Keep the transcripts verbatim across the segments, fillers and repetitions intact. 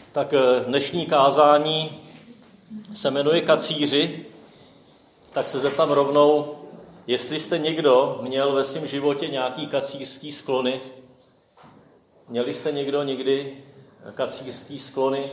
Tak dnešní kázání se jmenuje Kacíři, tak se zeptám rovnou, jestli jste někdo měl ve svém životě nějaký kacířský sklony. Měli jste někdo někdy kacířský sklony?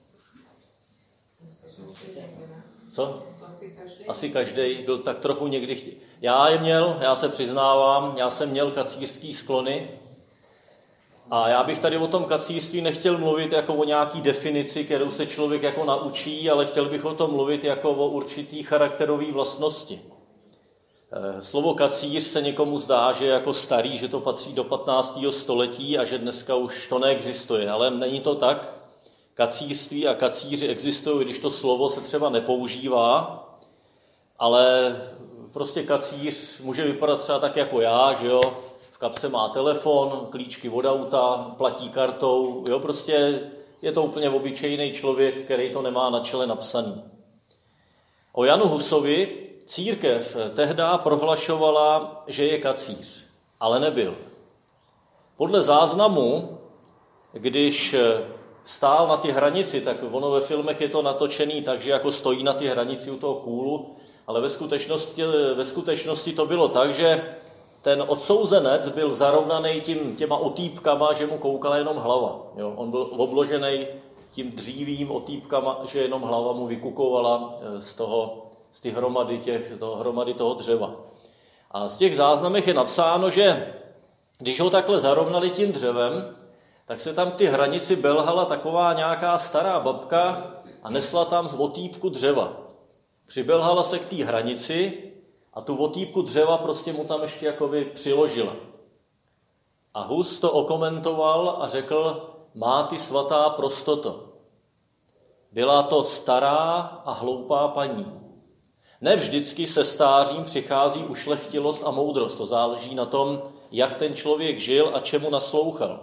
Co? Asi každý byl tak trochu někdy chtě... Já je měl, já se přiznávám, já jsem měl kacířský sklony. A já bych tady o tom kacířství nechtěl mluvit jako o nějaký definici, kterou se člověk jako naučí, ale chtěl bych o tom mluvit jako o určitý charakterové vlastnosti. Slovo kacíř se někomu zdá, že je jako starý, že to patří do patnáctého století a že dneska už to neexistuje, ale není to tak. Kacířství a kacíři existují, když to slovo se třeba nepoužívá, ale prostě kacíř může vypadat třeba tak jako já, že jo, v kapse má telefon, klíčky od auta, platí kartou, jo, prostě je to úplně obyčejný člověk, který to nemá na čele napsaný. O Janu Husovi církev tehdy prohlašovala, že je kacíř, ale nebyl. Podle záznamu, když stál na ty hranici, tak ono ve filmech je to natočený tak, že jako stojí na ty hranici u toho kůlu, ale ve skutečnosti, ve skutečnosti to bylo tak, že ten odsouzenec byl zarovnaný tím, těma otýpkama, že mu koukala jenom hlava. Jo? On byl obložený tím dřívím otýpkama, že jenom hlava mu vykukovala z toho, z ty hromady, těch, toho, hromady toho dřeva. A z těch záznamech je napsáno, že když ho takhle zarovnali tím dřevem, tak se tam k ty hranici belhala taková nějaká stará babka a nesla tam z otýpku dřeva. Přibelhala se k té hranici a tu otýpku dřeva prostě mu tam ještě jakoby přiložila. A Hus to okomentoval a řekl, má ty svatá prostoto. Byla to stará a hloupá paní. Ne vždycky se stářím přichází ušlechtilost a moudrost. To záleží na tom, jak ten člověk žil a čemu naslouchal.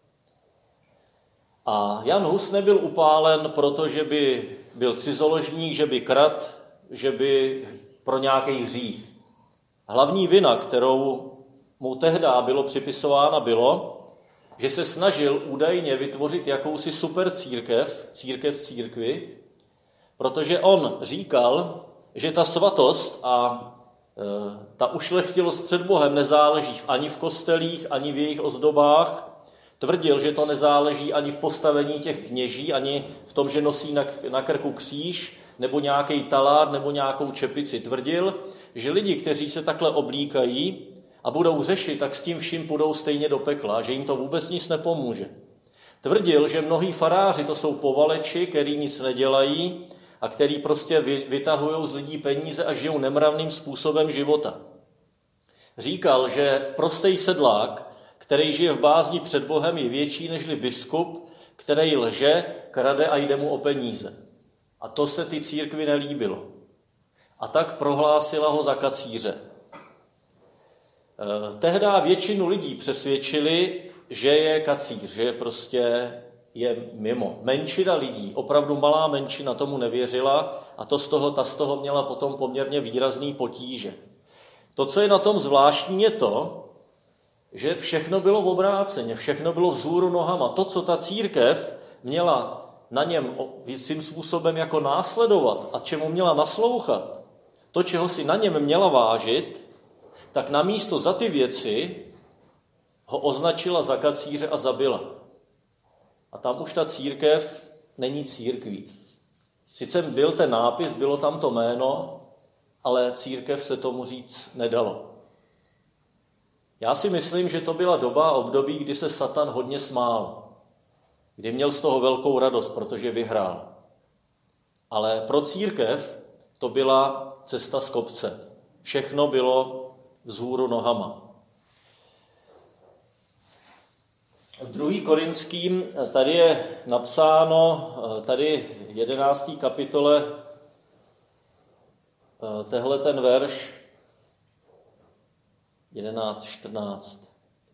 A Jan Hus nebyl upálen, protože by byl cizoložník, že by kradl, že by pro nějaký hřích. Hlavní vina, kterou mu tehdy bylo připisována, bylo, že se snažil údajně vytvořit jakousi super církev, církev církvi, protože on říkal, že ta svatost a e, ta ušlechtilost před Bohem nezáleží ani v kostelích, ani v jejich ozdobách. Tvrdil, že to nezáleží ani v postavení těch kněží, ani v tom, že nosí na, na krku kříž, nebo nějaký talár, nebo nějakou čepici. Tvrdil, že lidi, kteří se takhle oblíkají a budou řešit, tak s tím vším půjdou stejně do pekla, že jim to vůbec nic nepomůže. Tvrdil, že mnohí faráři to jsou povaleči, který nic nedělají a který prostě vytahují z lidí peníze a žijou nemravným způsobem života. Říkal, že prostej sedlák, který žije v bázni před Bohem, je větší nežli biskup, který lže, krade a jde mu o peníze. A to se ty církvi nelíbilo. A tak prohlásila ho za kacíře. Tehdy většinu lidí přesvědčili, že je kacíř, že prostě je mimo. Menšina lidí, opravdu malá menšina tomu nevěřila a to z toho, ta z toho měla potom poměrně výrazný potíže. To, co je na tom zvláštní, je to, že všechno bylo v obráceně, všechno bylo vzhůru nohama. To, co ta církev měla na něm svým způsobem jako následovat a čemu měla naslouchat, to, čeho si na něm měla vážit, tak namísto za ty věci ho označila za kacíře a zabila. A tam už ta církev není církví. Sice byl ten nápis, bylo tam to jméno, ale církev se tomu říct nedalo. Já si myslím, že to byla doba a období, kdy se Satan hodně smál. Kdy měl z toho velkou radost, protože vyhrál. Ale pro církev to byla cesta z kopce. Všechno bylo vzhůru nohama. V druhý Korinským tady je napsáno, tady v jedenácté kapitole, tehle ten verš, jedenáct čtrnáct.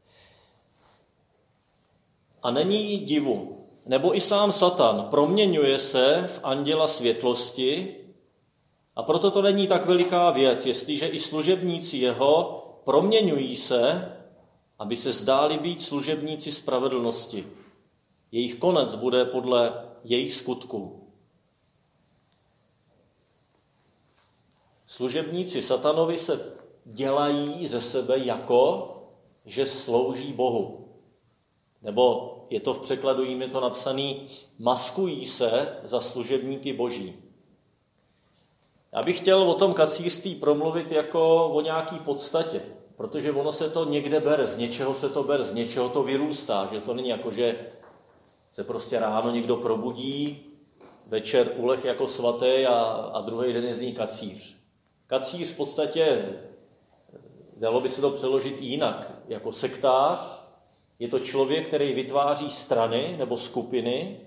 A není divu, nebo i sám Satan proměňuje se v anděla světlosti a proto to není tak veliká věc, jestliže i služebníci jeho proměňují se, aby se zdáli být služebníci spravedlnosti. Jejich konec bude podle jejich skutků. Služebníci satanovi se dělají ze sebe jako, že slouží Bohu. Nebo je to v překladu jim je to napsaný, maskují se za služebníky Boží. Já bych chtěl o tom kacířství promluvit jako o nějaký podstatě, protože ono se to někde bere, z něčeho se to bere, z něčeho to vyrůstá, že to není jako, že se prostě ráno někdo probudí, večer uleh jako svatý a, a druhý den je z ní kacíř. Kacíř v podstatě, dalo by se to přeložit i jinak, jako sektář, je to člověk, který vytváří strany nebo skupiny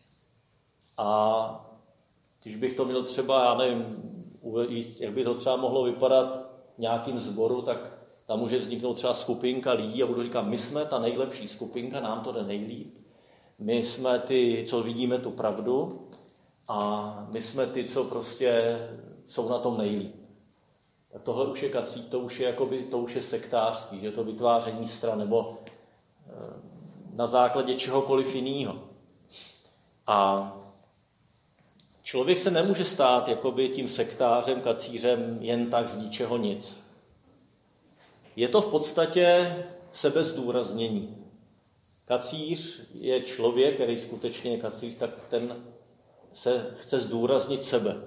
a když bych to měl třeba, já nevím, jak by to třeba mohlo vypadat v nějakým sboru, tak tam může vzniknout třeba skupinka lidí a budu říkat, my jsme ta nejlepší skupinka, nám to jde nejlíp. My jsme ty, co vidíme tu pravdu a my jsme ty, co prostě jsou na tom nejlíp. Tak tohle už je kacík, to už je, jakoby, to už je sektářství, že to vytváření stran nebo na základě čehokoliv jiného. A člověk se nemůže stát jakoby tím sektářem, kacířem jen tak z ničeho nic. Je to v podstatě sebezdůraznění. Kacíř je člověk, který skutečně je kacíř, tak ten se chce zdůraznit sebe.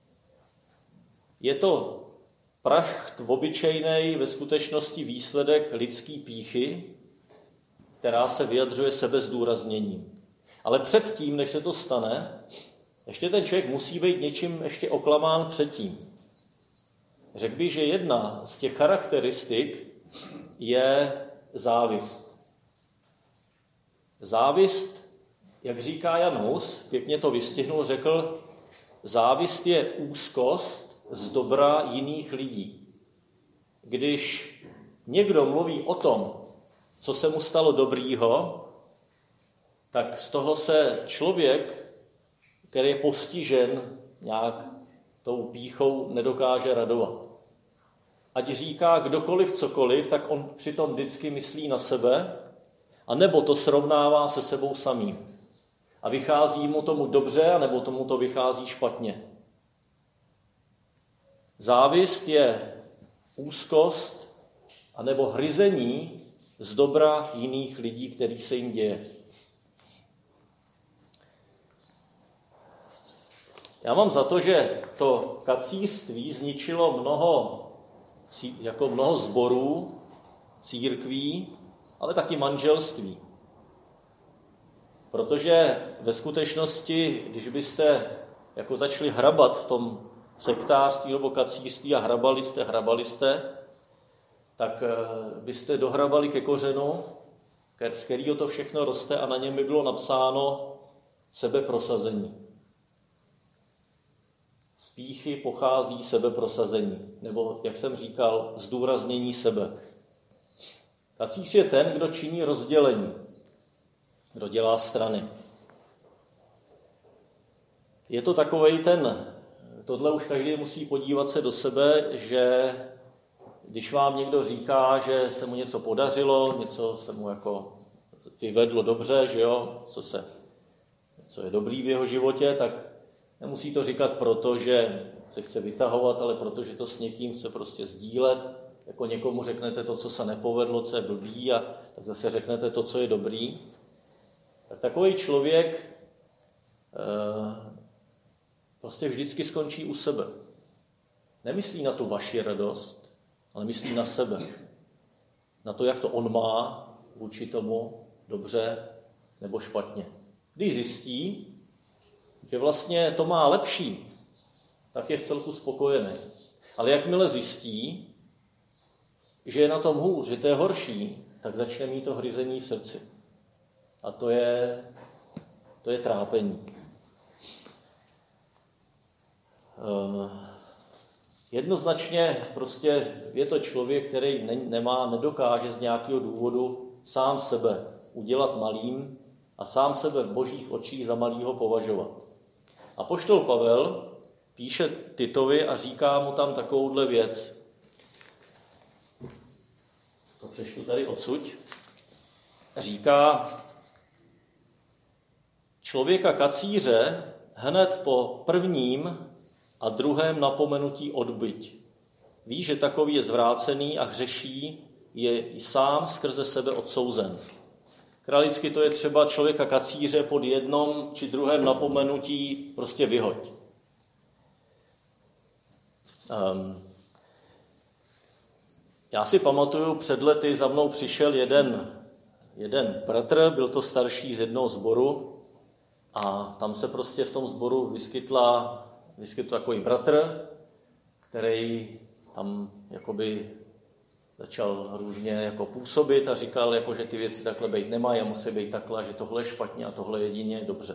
Je to pracht obyčejnej, ve skutečnosti výsledek lidský pýchy, která se vyjadřuje sebezdůrazněním. Ale předtím, než se to stane, ještě ten člověk musí být něčím ještě oklamán předtím. Řekl bych, že jedna z těch charakteristik je závist. Závist, jak říká Jan Hus, pěkně to vystihnul, řekl, závist je úzkost z dobra jiných lidí. Když někdo mluví o tom, co se mu stalo dobrýho, tak z toho se člověk, který je postižen nějak tou pýchou, nedokáže radovat. Ať říká kdokoliv cokoliv, tak on přitom vždycky myslí na sebe, anebo to srovnává se sebou samým. A vychází mu tomu dobře, anebo tomu to vychází špatně. Závist je úzkost, anebo hryzení z dobra jiných lidí, který se jim děje. Já mám za to, že to kacířství zničilo mnoho, jako mnoho sborů, církví, ale taky manželství. Protože ve skutečnosti, když byste jako začali hrabat v tom sektářství nebo kacířství a hrabali jste, hrabali jste, tak byste dohrabali ke kořenu, z kterého to všechno roste a na něm by bylo napsáno sebeprosazení. Z pýchy pochází sebeprosazení, nebo, jak jsem říkal, zdůraznění sebe. Kacíř je ten, kdo činí rozdělení, kdo dělá strany. Je to takovej ten, tohle už každý musí podívat se do sebe, že když vám někdo říká, že se mu něco podařilo, něco se mu jako vyvedlo dobře, že jo, co, se, co je dobrý v jeho životě, tak nemusí to říkat proto, že se chce vytahovat, ale protože to s někým chce prostě sdílet. Jako někomu řeknete to, co se nepovedlo, co je blbý, a tak zase řeknete to, co je dobrý. Tak takový člověk eh, prostě vždycky skončí u sebe. Nemyslí na tu vaši radost, ale myslí na sebe. Na to, jak to on má vůči tomu dobře nebo špatně. Když zjistí, že vlastně to má lepší, tak je v celku spokojený. Ale jakmile zjistí, že je na tom hůř, že to je horší, tak začne mít to hryzení v srdci. A to je, to je trápení. Uh, jednoznačně prostě je to člověk, který ne, nemá, nedokáže z nějakého důvodu sám sebe udělat malým a sám sebe v božích očích za malýho považovat. Apoštol Pavel píše Titovi a říká mu tam takovouhle věc. To přečtu tady odsud. Říká, člověka kacíře hned po prvním a druhém napomenutí odbyť. Ví, že takový je zvrácený a hřeší, je i sám skrze sebe odsouzen. Kralicky to je třeba člověka kacíře pod jednom či druhém napomenutí prostě vyhoď. Um, já si pamatuju, před lety za mnou přišel jeden, jeden bratr, byl to starší z jednoho sboru a tam se prostě v tom sboru vyskytla, vyskytl takový bratr, který tam jakoby začal různě jako působit a říkal, jako, že ty věci takhle být nemají a musí být takhle, že tohle je špatně a tohle jedině je dobře.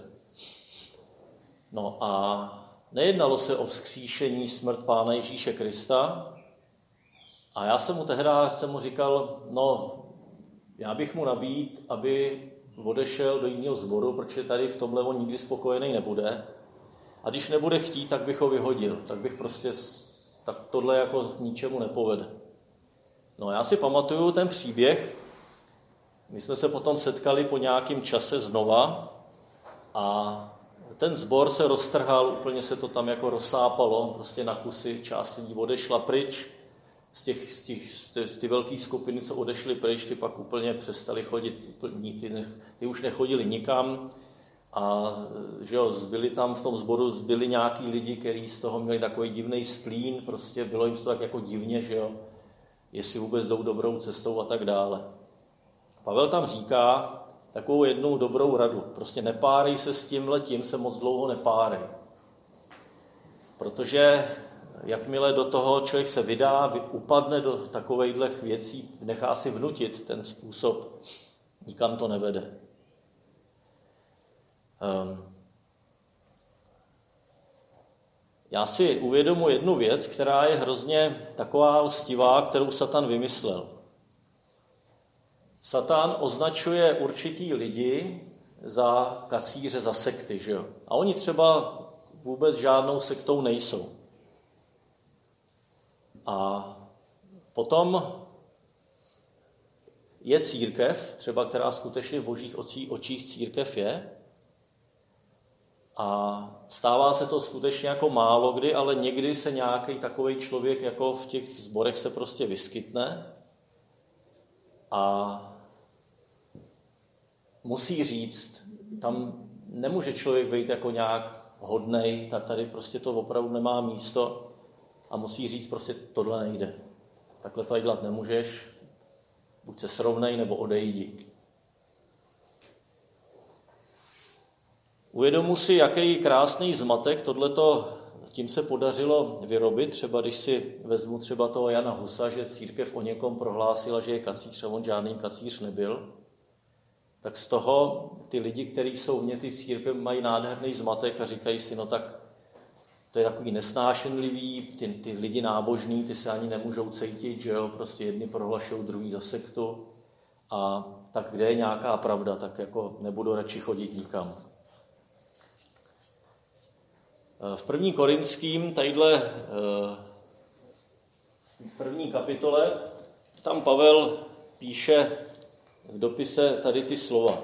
No a nejednalo se o vzkříšení smrt Pána Ježíše Krista a já jsem mu tehdy jsem mu říkal, no já bych mu nabídl, aby odešel do jiného sboru, protože tady v tomhle on nikdy spokojený nebude a když nebude chtít, tak bych ho vyhodil, tak bych prostě, tak tohle jako k ničemu nepovede. No já si pamatuju ten příběh, my jsme se potom setkali po nějakém čase znova a ten sbor se roztrhal, úplně se to tam jako rozsápalo, prostě na kusy, část lidí odešla pryč, z těch, z těch, z ty velké skupiny, co odešly pryč, ty pak úplně přestali chodit, ty, ty už nechodili nikam a že jo, zbyli tam v tom sboru, zbyli nějaký lidi, kteří z toho měli takový divný splín, prostě bylo jim to tak jako divně, že jo, jestli vůbec jdou dobrou cestou a tak dále. Pavel tam říká takovou jednu dobrou radu. Prostě nepárej se s tímhletím, se moc dlouho nepárej. Protože jakmile do toho člověk se vydá, upadne do takovejhle věcí, nechá si vnutit ten způsob, nikam to nevede. Um, Já si uvědomuji jednu věc, která je hrozně taková lstivá, kterou Satan vymyslel. Satan označuje určitý lidi za kacíře, za sekty, že jo? A oni třeba vůbec žádnou sektou nejsou. A potom je církev, třeba která skutečně v božích očích církev je, a stává se to skutečně jako málo kdy, ale někdy se nějaký takovej člověk jako v těch sborech se prostě vyskytne a musí říct, tam nemůže člověk být jako nějak hodnej, tak tady prostě to opravdu nemá místo a musí říct prostě tohle nejde. Takhle to dělat nemůžeš, buď se srovnej nebo odejdi. Uvědomu si, jaký krásný zmatek tohleto, tím se podařilo vyrobit. Třeba když si vezmu třeba toho Jana Husa, že církev o někom prohlásila, že je kacíř a on žádný kacíř nebyl, tak z toho ty lidi, kteří jsou vně ty církve, mají nádherný zmatek a říkají si, no tak to je takový nesnášenlivý, ty, ty lidi nábožní, ty se ani nemůžou cítit, že jo, prostě jedni prohlašují, druhý za sektu a tak kde je nějaká pravda, tak jako nebudu radši chodit nikam. V první Korinským, tadyhle v první kapitole, tam Pavel píše v dopise tady ty slova.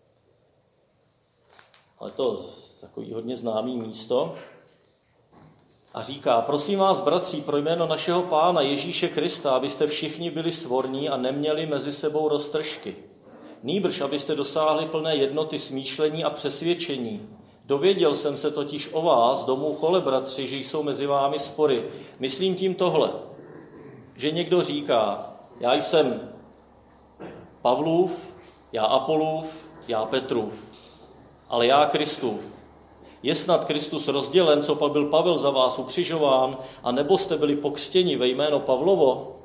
Ale to je takový hodně známý místo. A říká, prosím vás, bratři, pro jméno našeho Pána Ježíše Krista, abyste všichni byli svorní a neměli mezi sebou roztržky. Nýbrž, abyste dosáhli plné jednoty smýšlení a přesvědčení. Dověděl jsem se totiž o vás, domů chole, bratři, že jsou mezi vámi spory. Myslím tím tohle, že někdo říká, já jsem Pavlův, já Apolův, já Petrův, ale já Kristův. Je snad Kristus rozdělen, co pak byl Pavel za vás ukřižován, a nebo jste byli pokřtěni ve jméno Pavlovo?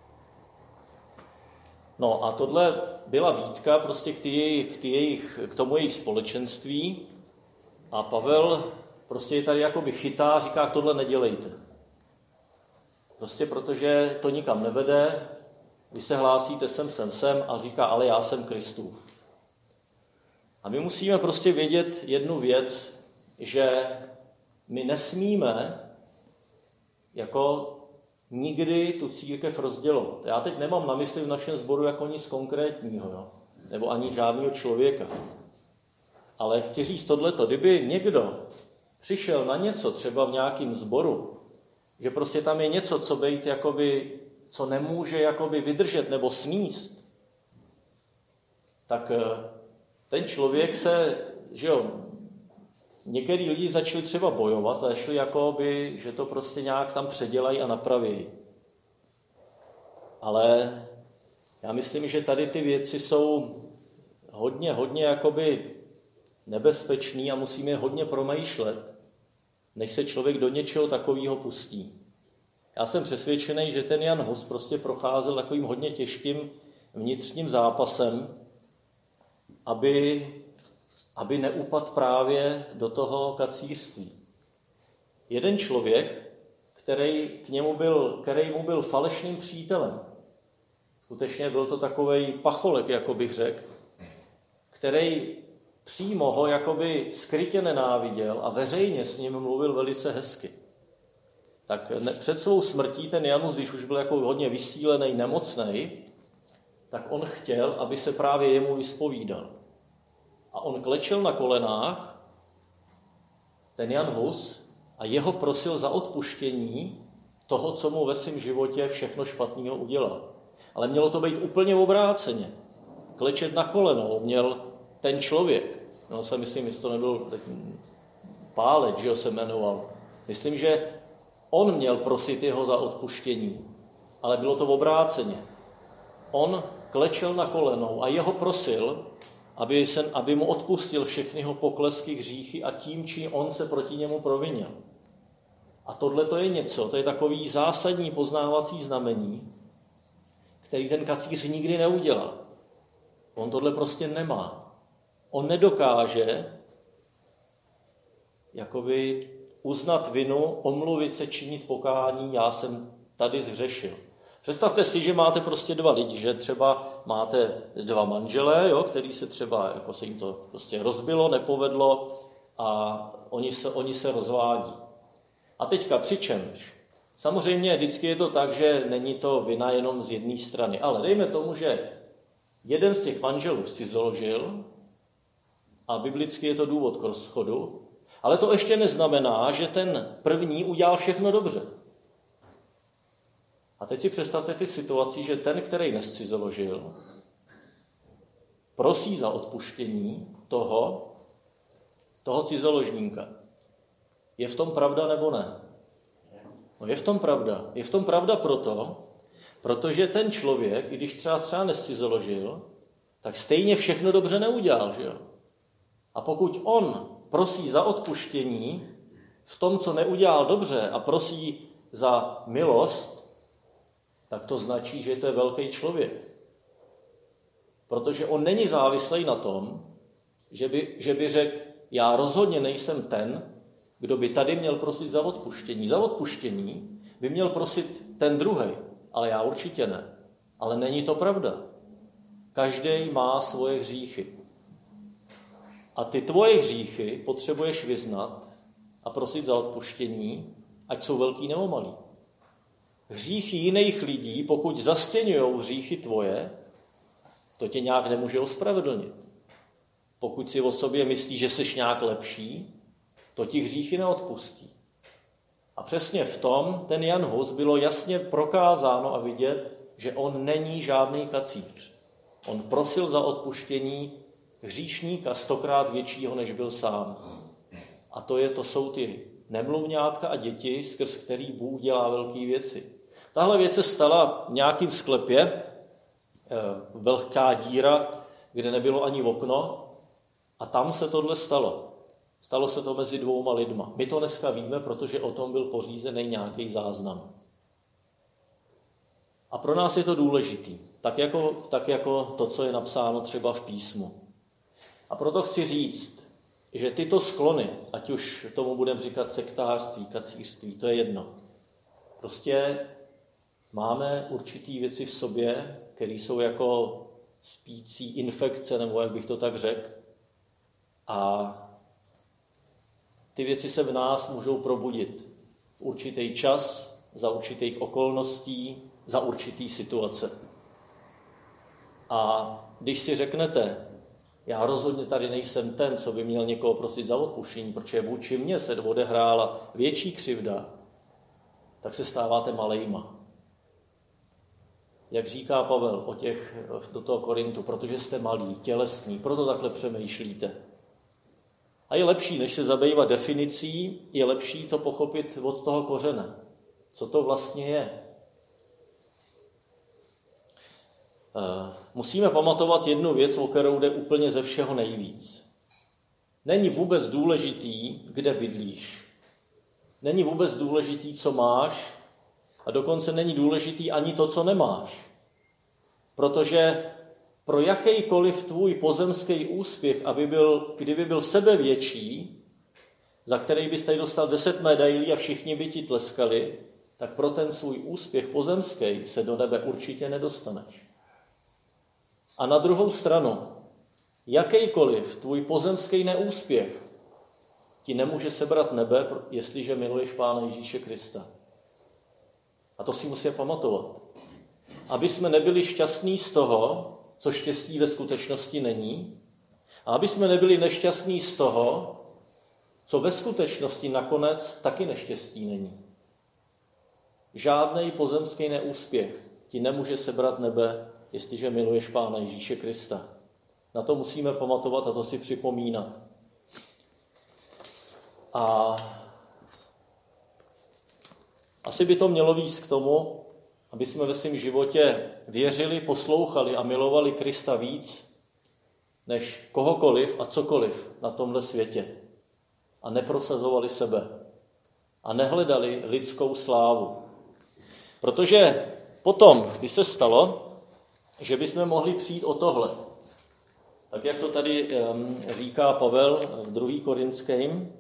No a tohle byla výtka prostě k, ty, k, ty jejich, k tomu jejich společenství. A Pavel prostě je tady jakoby chytá, říká, tohle nedělejte. Prostě protože to nikam nevede, vy se hlásíte sem, sem, sem a říká, ale já jsem Kristův. A my musíme prostě vědět jednu věc, že my nesmíme jako nikdy tu církev rozdělovat. Já teď nemám na mysli v našem sboru jako nic konkrétního, jo? Nebo ani žádného člověka. Ale chci říct tohleto, kdyby někdo přišel na něco, třeba v nějakém sboru, že prostě tam je něco, co být jakoby, co nemůže jakoby vydržet nebo sníst, tak ten člověk se, že jo, některý lidi začali třeba bojovat a začali jakoby, že to prostě nějak tam předělají a napraví. Ale já myslím, že tady ty věci jsou hodně, hodně jakoby nebezpečný a musíme je hodně promýšlet, než se člověk do něčeho takového pustí. Já jsem přesvědčený, že ten Jan Hus prostě procházel takovým hodně těžkým vnitřním zápasem, aby, aby neupadl právě do toho kacířství. Jeden člověk, který, k němu byl, který mu byl falešným přítelem, skutečně byl to takovej pacholek, jako bych řekl, který přímo ho jakoby skrytě nenáviděl a veřejně s ním mluvil velice hezky. Tak ne, před svou smrtí ten Janus, když už byl jako hodně vysílený, nemocnej, tak on chtěl, aby se právě jemu vyspovídal. A on klečel na kolenách, ten Jan Hus, a jeho prosil za odpuštění toho, co mu ve svém životě všechno špatného udělal. Ale mělo to být úplně obráceně. Klečet na kolenou měl ten člověk. No se myslím, jestli to nebyl Pálec, že ho se jmenoval. Myslím, že on měl prosit jeho za odpuštění, ale bylo to obráceně. On klečel na kolenou a jeho prosil, aby, se, aby mu odpustil všechny jeho poklesky, hříchy a tím, čím on se proti němu provinil. A tohle to je něco, to je takový zásadní poznávací znamení, který ten kacíř nikdy neudělá. On tohle prostě nemá. On nedokáže jakoby uznat vinu, omluvit se, činit pokání, já jsem tady zhřešil. Představte si, že máte prostě dva lidi, že třeba máte dva manželé, jo, který se třeba, jako se jim to prostě rozbilo, nepovedlo a oni se, oni se rozvádí. A teďka přičemž? Samozřejmě vždycky je to tak, že není to vina jenom z jedné strany, ale dejme tomu, že jeden z těch manželů si založil a biblicky je to důvod k rozchodu, ale to ještě neznamená, že ten první udělal všechno dobře. A teď si představte ty situaci, že ten, který nescizoložil, prosí za odpuštění toho, toho cizoložníka. Je v tom pravda nebo ne? No je v tom pravda. Je v tom pravda proto, protože ten člověk, i když třeba třeba nescizoložil, tak stejně všechno dobře neudělal, že jo? A pokud on prosí za odpuštění v tom, co neudělal dobře a prosí za milost, tak to značí, že to je velký člověk. Protože on není závislý na tom, že by, že by řekl, já rozhodně nejsem ten, kdo by tady měl prosit za odpuštění. Za odpuštění by měl prosit ten druhý, ale já určitě ne. Ale není to pravda. Každý má svoje hříchy. A ty tvoje hříchy potřebuješ vyznat a prosit za odpuštění, ať jsou velký nebo malý. Hříchy jiných lidí, pokud zastěňujou hříchy tvoje, to tě nějak nemůže ospravedlnit. Pokud si o sobě myslíš, že jsi nějak lepší, to ti hříchy neodpustí. A přesně v tom ten Jan Hus bylo jasně prokázáno a vidět, že on není žádný kacíř. On prosil za odpuštění hříšníka stokrát většího, než byl sám. A to, je, to jsou ty nemluvňátka a děti, skrz který Bůh dělá velké věci. Tahle věc se stala v nějakým sklepě, velká díra, kde nebylo ani okno, a tam se tohle stalo. Stalo se to mezi dvouma lidma. My to dneska víme, protože o tom byl pořízený nějaký záznam. A pro nás je to důležitý, tak jako, tak jako to, co je napsáno třeba v písmu. A proto chci říct, že tyto sklony, ať už tomu budeme říkat sektářství, kacířství, to je jedno. Prostě máme určitý věci v sobě, které jsou jako spící infekce, nebo jak bych to tak řekl. A ty věci se v nás můžou probudit v určitý čas, za určitých okolností, za určitý situace. A když si řeknete, Já rozhodně tady nejsem ten, co by měl někoho prosit za odpuštění, protože vůči mně se odehrála větší křivda, tak se stáváte malejma. Jak říká Pavel o těch, do toho Korintu, protože jste malí, tělesní, proto takhle přemýšlíte. A je lepší, než se zabývat definicí, je lepší to pochopit od toho kořene. Co to vlastně je? Musíme pamatovat jednu věc, o kterou jde úplně ze všeho nejvíc. Není vůbec důležitý, kde bydlíš. Není vůbec důležitý, co máš, a dokonce není důležitý ani to, co nemáš. Protože pro jakýkoliv tvůj pozemský úspěch, aby byl, kdyby byl sebevětší, za který bys tady dostal deset medailí a všichni by ti tleskali, tak pro ten svůj úspěch pozemský se do nebe určitě nedostaneš. A na druhou stranu, jakýkoliv tvůj pozemský neúspěch ti nemůže sebrat nebe, jestliže miluješ Pána Ježíše Krista. A to si musíme pamatovat. Aby jsme nebyli šťastní z toho, co štěstí ve skutečnosti není, a aby jsme nebyli nešťastní z toho, co ve skutečnosti nakonec taky neštěstí není. Žádnej pozemský neúspěch ti nemůže sebrat nebe, jestliže miluješ Pána Ježíše Krista. Na to musíme pamatovat a to si připomínat. A asi by to mělo vést k tomu, aby jsme ve svém životě věřili, poslouchali a milovali Krista víc, než kohokoliv a cokoliv na tomhle světě. A neprosazovali sebe. A nehledali lidskou slávu. Protože potom by se stalo, že bychom mohli přijít o tohle. Tak jak to tady um, říká Pavel v druhé Korinským,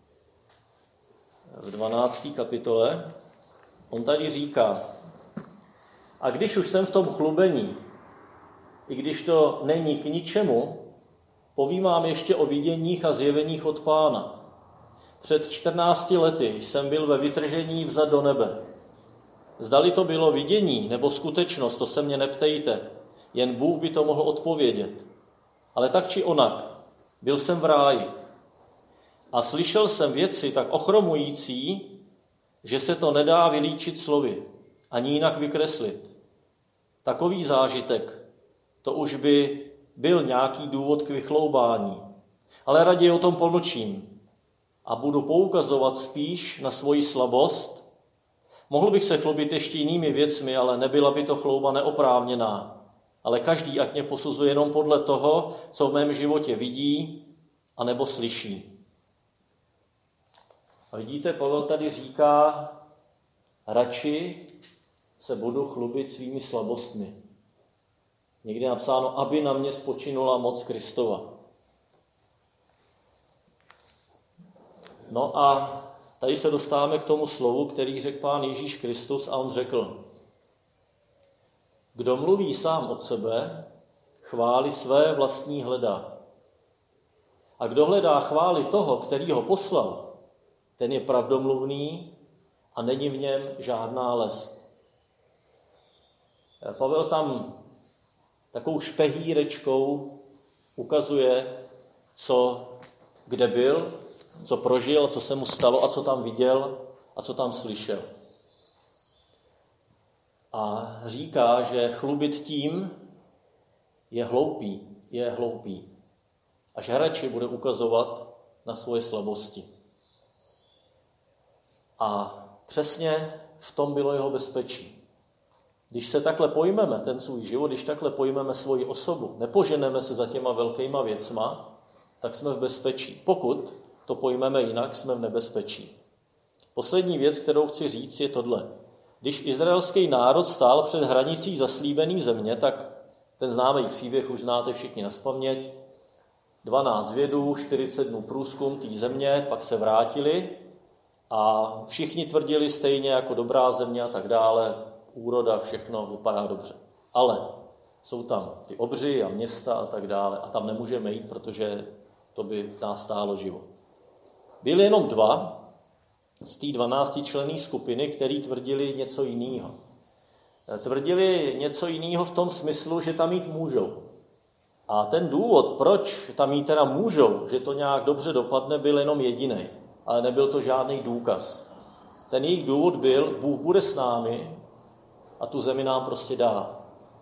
v dvanácté kapitole, on tady říká: a když už jsem v tom chlubení, i když to není k ničemu, povímám ještě o viděních a zjeveních od Pána. Před čtrnácti lety jsem byl ve vytržení vzat do nebe. Zdali to bylo vidění nebo skutečnost, to se mě neptejte, jen Bůh by to mohl odpovědět. Ale tak či onak, byl jsem v ráji a slyšel jsem věci tak ochromující, že se to nedá vylíčit slovy, ani jinak vykreslit. Takový zážitek, to už by byl nějaký důvod k vychloubání. Ale raději o tom pomlčím a budu poukazovat spíš na svoji slabost. Mohl bych se chlubit ještě jinými věcmi, ale nebyla by to chlouba neoprávněná. Ale každý ať mě posuzuje jenom podle toho, co v mém životě vidí anebo slyší. A vidíte, Pavel tady říká, radši se budu chlubit svými slabostmi. Někde je napsáno, aby na mě spočinula moc Kristova. No a tady se dostáváme k tomu slovu, který řekl Pán Ježíš Kristus, a on řekl: kdo mluví sám od sebe, chvály své vlastní hledá. A kdo hledá chvály toho, který ho poslal, ten je pravdomluvný a není v něm žádná lest. Pavel tam takovou špehírečkou ukazuje, co kde byl, co prožil, co se mu stalo a co tam viděl a co tam slyšel. A říká, že chlubit tím je hloupý, je hloupý. A že radši bude ukazovat na svoje slabosti. A přesně v tom bylo jeho bezpečí. Když se takhle pojmeme ten svůj život, když takhle pojmeme svoji osobu, nepoženeme se za těma velkýma věcma, tak jsme v bezpečí. Pokud to pojmeme jinak, jsme v nebezpečí. Poslední věc, kterou chci říct, je tohle. Když izraelský národ stál před hranicí zaslíbené země, tak ten známý příběh už znáte všichni nazpaměť. dvanáct vědů, čtyřicet dnů průzkum té země, pak se vrátili a všichni tvrdili stejně jako dobrá země a tak dále, úroda, všechno vypadá dobře. Ale jsou tam ty obři a města a tak dále a tam nemůžeme jít, protože to by nás stálo život. Byli jenom dva z té dvanáctičlenné skupiny, který tvrdili něco jiného. Tvrdili něco jiného v tom smyslu, že tam jít můžou. A ten důvod, proč tam jí teda můžou, že to nějak dobře dopadne, byl jenom jediný. Ale nebyl to žádný důkaz. Ten jejich důvod byl, Bůh bude s námi a tu zemi nám prostě dá.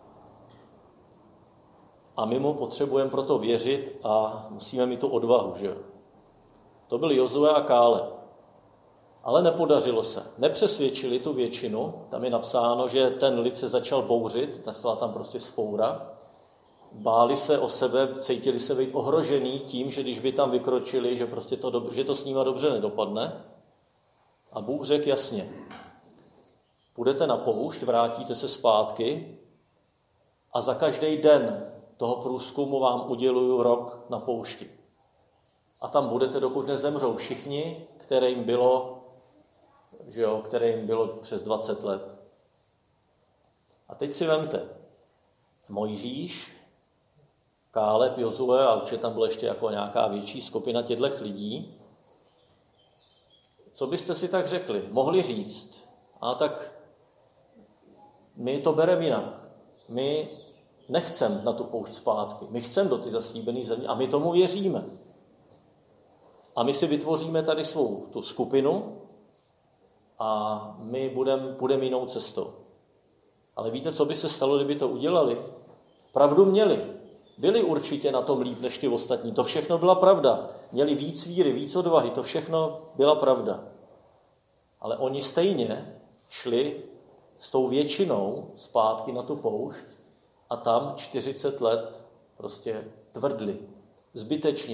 A my mu potřebujeme proto věřit a musíme mít tu odvahu, že? To byl Jozue a Káleb. Ale nepodařilo se. Nepřesvědčili tu většinu. Tam je napsáno, že ten lid se začal bouřit, nastala tam prostě vzpoura. Báli se o sebe, cítili se být ohrožený tím, že když by tam vykročili, že, prostě to, do, že to s nima dobře nedopadne. A Bůh řekl jasně, půjdete na poušť, vrátíte se zpátky a za každý den toho průzkumu vám uděluju rok na poušti. A tam budete, dokud nezemřou všichni, kterým bylo, že jo, kterým bylo přes dvacet let. A teď si vemte, Mojžíš, Káleb, Jozue a určitě tam byla ještě jako nějaká větší skupina těchto lidí. Co byste si tak řekli? Mohli říct, a tak my to bereme jinak. My nechceme na tu poušť zpátky. My chceme do ty zaslíbené země a my tomu věříme. A my si vytvoříme tady svou tu skupinu a my budeme budem jinou cestou. Ale víte, co by se stalo, kdyby to udělali? Pravdu měli. Byli určitě na tom líp než ty ostatní. To všechno byla pravda. Měli víc víry, víc odvahy. To všechno byla pravda. Ale oni stejně šli s tou většinou zpátky na tu poušť a tam čtyřicet let prostě tvrdli. Zbytečně.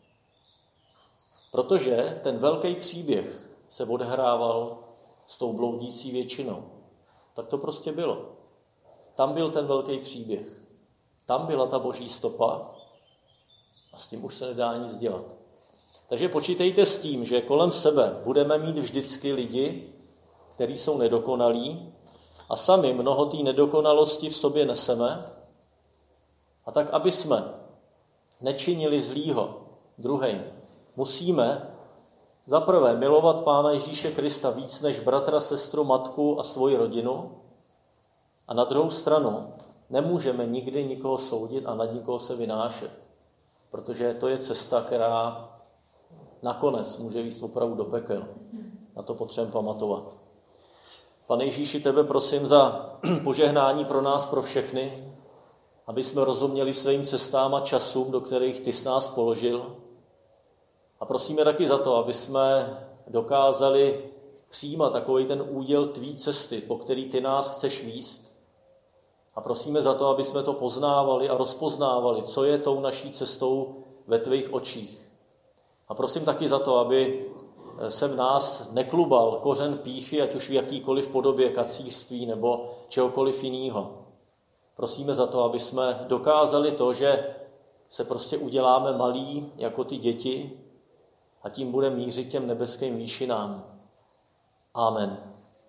Protože ten velký příběh se odehrával s tou bloudící většinou. Tak to prostě bylo. Tam byl ten velký příběh. Tam byla ta boží stopa a s tím už se nedá nic dělat. Takže počítejte s tím, že kolem sebe budeme mít vždycky lidi, kteří jsou nedokonalí a sami mnoho té nedokonalosti v sobě neseme. A tak, aby jsme nečinili zlýho druhým, musíme zaprvé milovat Pána Ježíše Krista víc než bratra, sestru, matku a svoji rodinu. A na druhou stranu nemůžeme nikdy nikoho soudit a nad nikoho se vynášet. Protože to je cesta, která nakonec může vést opravdu do pekel. Na to potřebujeme pamatovat. Pane Ježíši, tebe prosím za požehnání pro nás, pro všechny, aby jsme rozuměli svým cestám a časům, do kterých ty s nás položil. A prosíme taky za to, aby jsme dokázali přijímat takový ten úděl tvý cesty, po který ty nás chceš vést. A prosíme za to, aby jsme to poznávali a rozpoznávali, co je tou naší cestou ve tvých očích. A prosím taky za to, aby se v nás neklubal kořen pýchy, ať už v jakýkoliv podobě kacířství nebo čehokoliv jiného. Prosíme za to, aby jsme dokázali to, že se prostě uděláme malí jako ty děti a tím budeme mířit těm nebeským výšinám. Amen.